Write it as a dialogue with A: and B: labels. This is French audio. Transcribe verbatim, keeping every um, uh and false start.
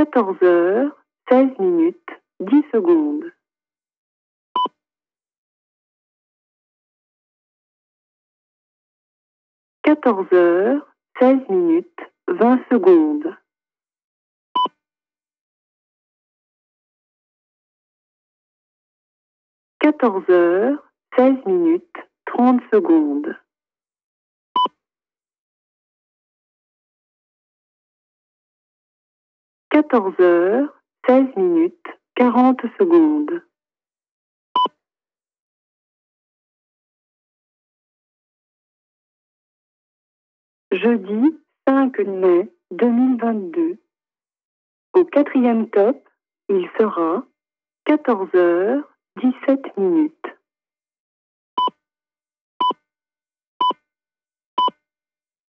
A: quatorze heures, seize minutes, dix secondes. quatorze heures, seize minutes, vingt secondes. quatorze heures, seize minutes, trente secondes. quatorze heures, seize minutes, quarante secondes. Jeudi cinq mai deux mille vingt-deux. Au quatrième top, il sera quatorze heures, dix-sept minutes.